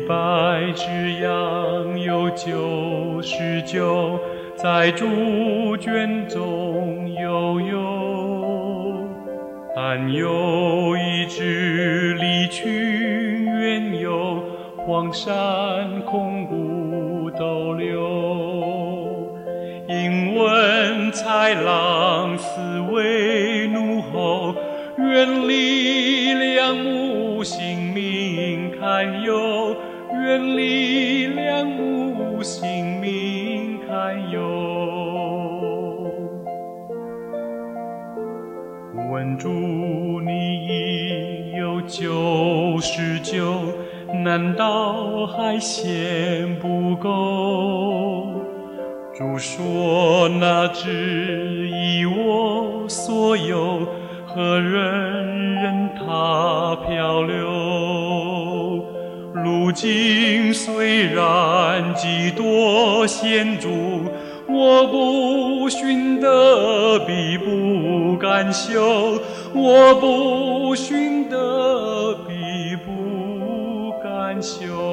100只羊有99在猪圈中悠悠，但有一只离群远游，荒山空谷逗留。因闻豺狼思为怒吼，远离良母性命堪忧，远离良母性命堪忧。问主你已有99，难道还嫌不够？主说那只一我所有，何人任它漂流？如今虽然极多险阻，我不寻得必不敢休，我不寻得必不敢休。